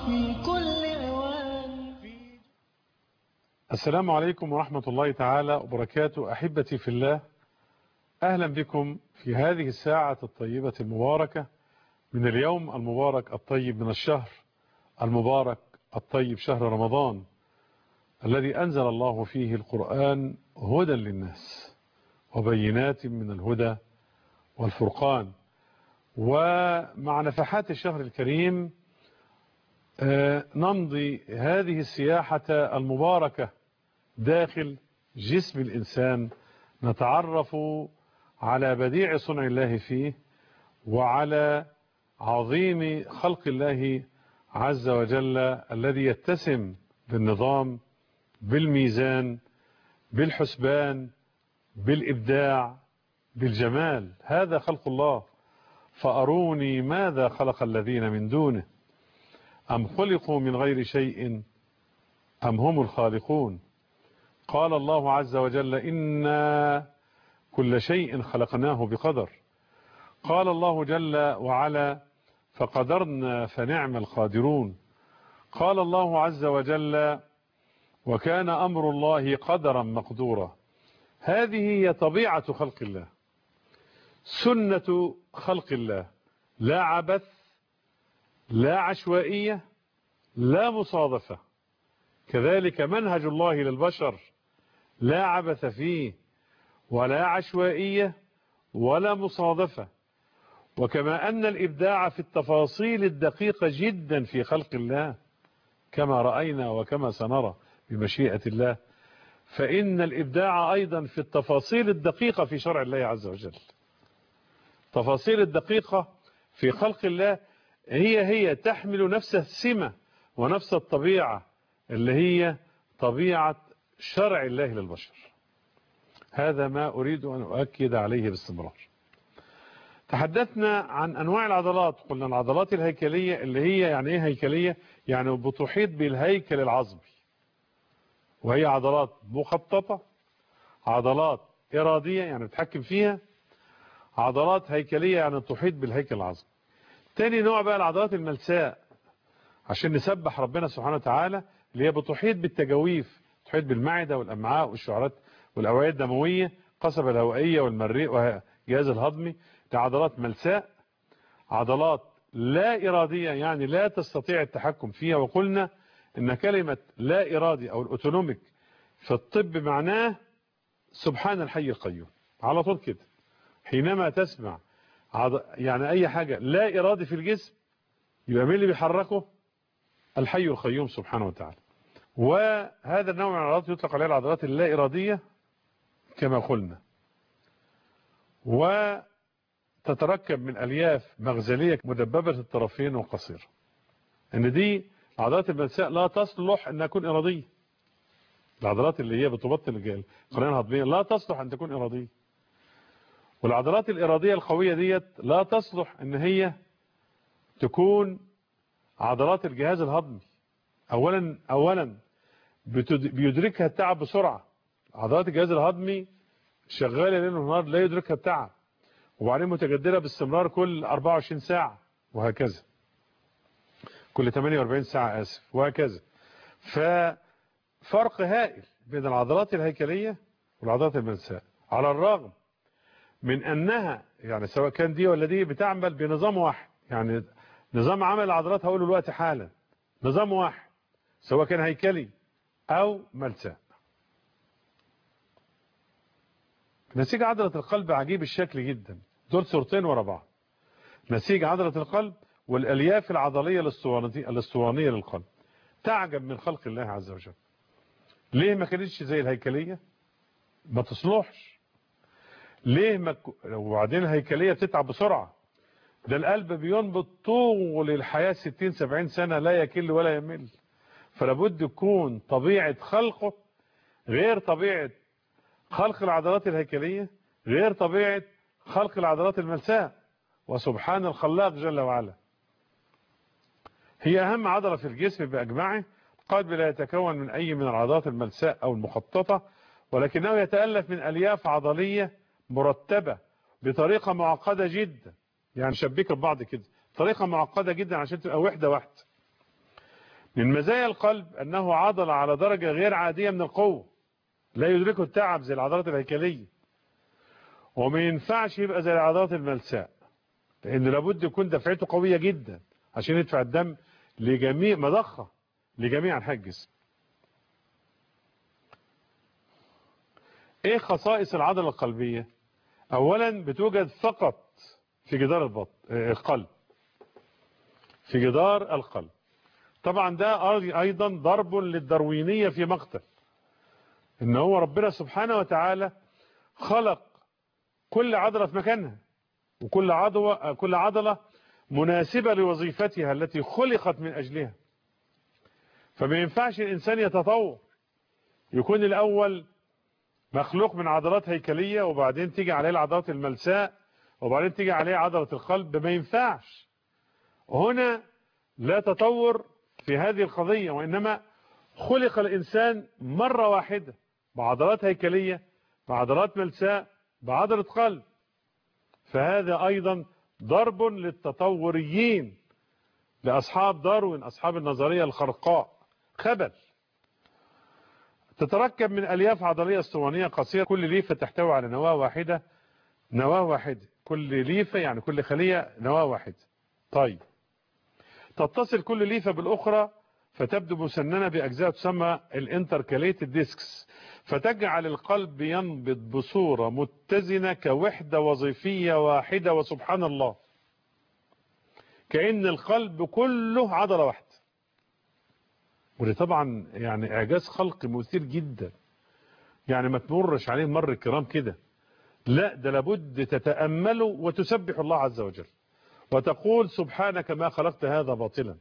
في كل أوان. السلام عليكم ورحمة الله تعالى وبركاته. أحبتي في الله، أهلا بكم في هذه الساعة الطيبة المباركة من اليوم المبارك الطيب من الشهر المبارك الطيب، شهر رمضان الذي أنزل الله فيه القرآن هدى للناس وبينات من الهدى والفرقان. ومع نفحات الشهر الكريم نمضي هذه السياحة المباركة داخل جسم الإنسان، نتعرف على بديع صنع الله فيه وعلى عظيم خلق الله عز وجل الذي يتسم بالنظام، بالميزان، بالحسبان، بالإبداع، بالجمال. هذا خلق الله، فأروني ماذا خلق الذين من دونه أم خلقوا من غير شيء أم هم الخالقون. قال الله عز وجل إنا كل شيء خلقناه بقدر. قال الله جل وعلا فقدرنا فنعم القادرون. قال الله عز وجل وكان أمر الله قدرا مقدورا. هذه هي طبيعة خلق الله، سنة خلق الله، لا عبث، لا عشوائية، لا مصادفة. كذلك منهج الله للبشر لا عبث فيه ولا عشوائية ولا مصادفة. وكما أن الإبداع في التفاصيل الدقيقة جدا في خلق الله كما رأينا وكما سنرى بمشيئة الله، فإن الإبداع أيضا في التفاصيل الدقيقة في شرع الله عز وجل. تفاصيل الدقيقة في خلق الله هي تحمل نفس السمة ونفس الطبيعة اللي هي طبيعة شرع الله للبشر. هذا ما أريد أن أؤكد عليه باستمرار. تحدثنا عن أنواع العضلات، قلنا العضلات الهيكلية اللي هي يعني إيه هيكلية؟ يعني بتحيط بالهيكل العظمي، وهي عضلات مخططة، عضلات إرادية يعني بتحكم فيها، عضلات هيكلية يعني تحيط بالهيكل العظمي. تاني نوع بقى العضلات الملساء، عشان نسبح ربنا سبحانه وتعالى، اللي هي بتحيط بالتجاويف، تحيط بالمعدة والأمعاء والشعرات والأوعية الدموية، القصبة الهوائية والمريء والجهاز الهضمي. دي عضلات ملساء، عضلات لا إرادية يعني لا تستطيع التحكم فيها. وقلنا إن كلمة لا إرادي أو الأوتونوميك في الطب معناه سبحان الحي القيوم على طول كده. حينما تسمع يعني أي حاجة لا إرادي في الجسم، يبقى مين اللي بيحركه؟ الحي القيوم سبحانه وتعالى. وهذا النوع من العضلات يطلق عليها العضلات اللا إرادية كما قلنا، وتتركب من ألياف مغزلية مدببة الطرفين وقصيرة. إن دي العضلات الملساء لا تصلح أن تكون إرادية. العضلات اللي هي بتبطن القرنية الهضمية لا تصلح أن تكون إرادية. والعضلات الإرادية القوية ديت لا تصلح أن هي تكون عضلات الجهاز الهضمي. أولا بيدركها التعب بسرعة. عضلات الجهاز الهضمي شغالة ليل ونهار لا يدركها التعب، وبعدين متجددة باستمرار كل 24 ساعة وهكذا، كل 48 ساعة آسف وهكذا. ففرق هائل بين العضلات الهيكلية والعضلات الملساء، على الرغم من أنها يعني سواء كان دي ولا دي بتعمل بنظام واحد. يعني نظام عمل العضلات هقوله دلوقتي حالا، نظام واحد سواء كان هيكلي أو ملساء. نسيج عضلة القلب عجيب الشكل جدا، دول صورتين ورا بعض. نسيج عضلة القلب والألياف العضلية الاسطوانية للقلب. تعجب من خلق الله عز وجل. ليه ما كانتش زي الهيكلية؟ ما تصلحش. ليه وبعدين الهيكلية بتتعب بسرعة. ده القلب بينبض طول الحياة 60-70 سنة لا يكل ولا يمل. فلابد يكون طبيعة خلقه غير طبيعة خلق العضلات الهيكلية، غير طبيعة خلق العضلات الملساء. وسبحان الخلاق جل وعلا. هي أهم عضلة في الجسم بأجمعه. القلب لا يتكون من أي من العضلات الملساء أو المخططة، ولكنه يتألف من ألياف عضلية مرتبة بطريقة معقدة جدا. يعني شبيك ببعض كده، طريقة معقدة جدا عشان تبقى وحدة واحدة. من مزايا القلب أنه عضلة على درجة غير عادية من القوة، لا يدركه التعب زي العضلات الهيكلية، وما ينفعش يبقى زي العضلات الملساء، لأن لابد يكون دفعته قوية جدا عشان يدفع الدم لجميع مضخة لجميع أنحاء الجسم. ايه خصائص العضلة القلبية؟ اولا بتوجد فقط في جدار القلب، في جدار القلب. طبعا ده ايضا ضرب للدروينية في مقتل، ان هو ربنا سبحانه وتعالى خلق كل عضلة في مكانها، وكل عضلة مناسبة لوظيفتها التي خلقت من اجلها. فما ينفعش الانسان يتطور يكون الاول مخلوق من عضلات هيكلية وبعدين تيجي عليه العضلات الملساء وبعدين تيجي عليه عضلة القلب، ما ينفعش. هنا لا تطور في هذه القضية، وإنما خلق الإنسان مرة واحدة بعضلات هيكلية بعضلات ملساء بعضلة قلب. فهذا أيضا ضرب للتطوريين، لأصحاب داروين، أصحاب النظرية الخرقاء، خبل. تتركب من ألياف عضلية اسطوانية قصيرة، كل ليفة تحتوي على نواة واحدة، كل ليفة يعني كل خلية نواة واحدة. طيب، تتصل كل ليفة بالأخرى فتبدو مسننة بأجزاء تسمى الانتركاليتد ديسكس، فتجعل القلب ينبض بصورة متزنة كوحدة وظيفية واحدة، وسبحان الله كأن القلب كله عضلة واحدة. وده طبعا يعني إعجاز خلقي مثير جدا، يعني ما تمرش عليه مر الكرام كده، لا ده لابد تتأمله وتسبح الله عز وجل وتقول سبحانك ما خلقت هذا باطلا.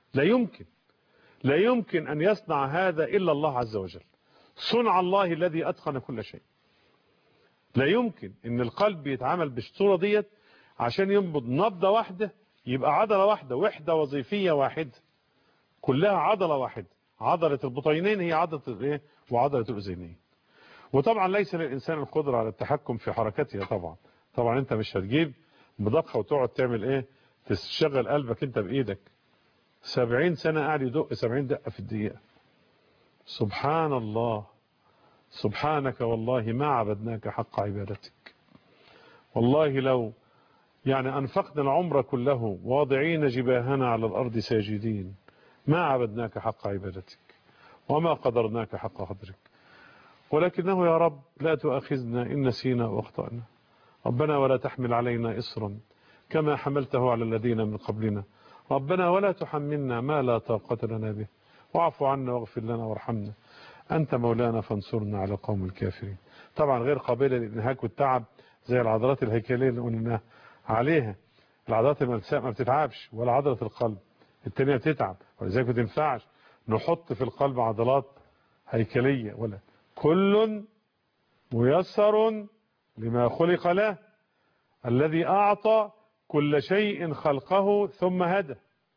لا يمكن أن يصنع هذا إلا الله عز وجل، صنع الله الذي أتقن كل شيء. لا يمكن أن القلب يتعامل بالصورة ديت عشان ينبض نبضة واحدة يبقى عضلة واحدة، وحدة وظيفية واحدة، كلها عضلة واحدة. عضلة البطينين هي عضلة الايه وعضلة الأذينين. وطبعا ليس للإنسان القدرة على التحكم في حركتها. طبعا انت مش هتجيب مضخة وتقعد تعمل ايه تشغل قلبك انت بإيدك 70 سنة قاعد يدق 70 دقة في الدقيقة. سبحان الله، سبحانك والله ما عبدناك حق عبادتك. والله لو يعني أنفقنا العمر كله واضعين جباهنا على الأرض ساجدين ما عبدناك حق عبادتك وما قدرناك حق قدرك، ولكنه يا رب لا تؤاخذنا إن نسينا واخطأنا. ربنا ولا تحمل علينا إصرا كما حملته على الذين من قبلنا، ربنا ولا تحملنا ما لا طاقة لنا به، واعف عنا واغفر لنا وارحمنا أنت مولانا فانصرنا على القوم الكافرين. طبعا غير قابلة للإنهاك والتعب زي العضلات الهيكلية اللي قلنا عليها. العضلات الملساء ما بتتعبش ولا عضلة القلب التانية بتتعب، ولذلك ما تنفعش نحط في القلب عضلات هيكلية، ولا كل ميسر لما خلق له الذي أعطى كل شيء خلقه ثم هدى.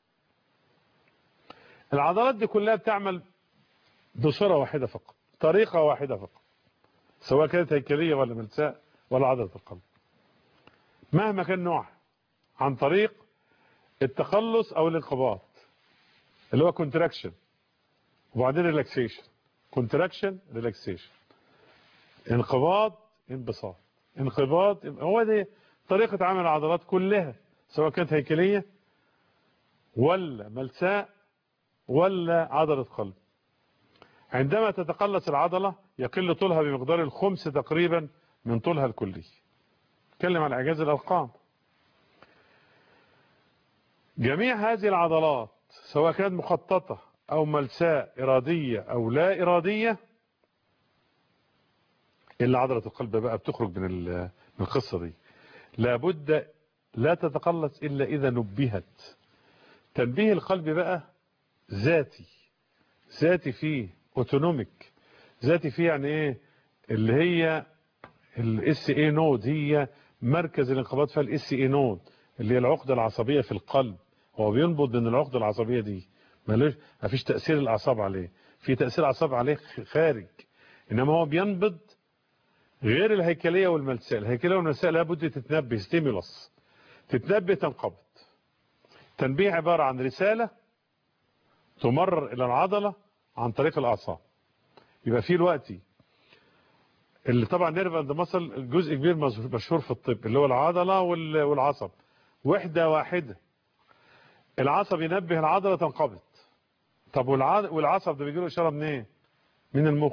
العضلات دي كلها بتعمل بصورة واحدة فقط، طريقة واحدة فقط، سواء كانت هيكلية ولا ملساء ولا عضلة القلب مهما كان نوعها، عن طريق التخلص أو الانقباض اللي هو كونتراكشن وبعدين ريلاكسيشن، كونتراكشن ريلاكسيشن، انقباض انبساط، انقباض. هو دي طريقة عمل العضلات كلها سواء كانت هيكلية ولا ملساء ولا عضلة قلب. عندما تتقلص العضلة يقل طولها بمقدار الخمس تقريبا من طولها الكلي. نتكلم عن إعجاز الأرقام. جميع هذه العضلات سواء كانت مخططة أو ملساء إرادية أو لا إرادية، إلا عضلة القلب بقى بتخرج من القصة دي، لابد لا تتقلص إلا إذا نبهت. تنبيه القلب بقى ذاتي فيه اوتونوميك، ذاتي فيه يعني ايه اللي هي الاس اي نود، هي مركز الانقباض فيها الاس اي نود اللي هي العقدة العصبية في القلب. هو بينبض من العقدة العصبية دي، ما فيش تأثير الأعصاب عليه، في تأثير الأعصاب عليه خارج، إنما هو بينبض غير الهيكلية والملساء. الهيكلية والملساء لابد تتنبه، ستيمولس، تتنبه تنقبض. تنبيه عبارة عن رسالة تمرر إلى العضلة عن طريق الأعصاب. يبقى في الوقت اللي طبعا نيرف اند ماسل جزء كبير مشهور في الطب اللي هو العضلة والعصب، وحدة واحدة. العصب ينبه العضلة تنقبض. طب والعصب ده بيجي له إشارة منين؟ من المخ.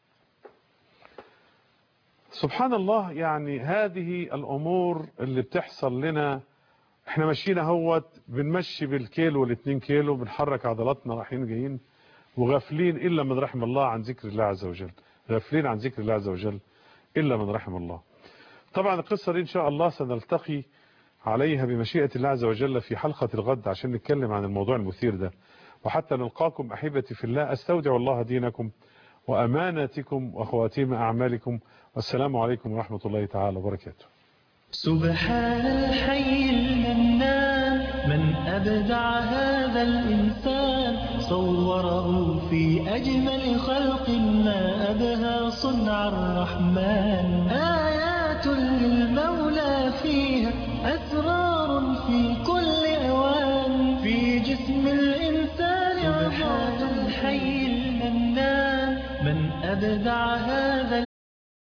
سبحان الله، يعني هذه الأمور اللي بتحصل لنا. احنا ماشيين اهوت بنمشي بالكيلو والاتنين كيلو، بنحرك عضلاتنا رايحين جايين، وغافلين إلا من رحم الله عن ذكر الله عز وجل، غافلين عن ذكر الله عز وجل إلا من رحم الله. طبعا القصة دي إن شاء الله سنلتقي عليها بمشيئة الله عز وجل في حلقة الغد عشان نتكلم عن الموضوع المثير ده. وحتى نلقاكم أحبتي في الله، أستودع الله دينكم وأماناتكم وخواتيم أعمالكم، والسلام عليكم ورحمة الله تعالى وبركاته. سبحان الحي المنان، من أبدع هذا الإنسان، صوره في أجمل خلق ما أبهى صنع الرحمن. آيات للمولى فيها، أسرار في كل أوان، في جسم الإنسان. سبحان الحي المنان، من أبدع هذا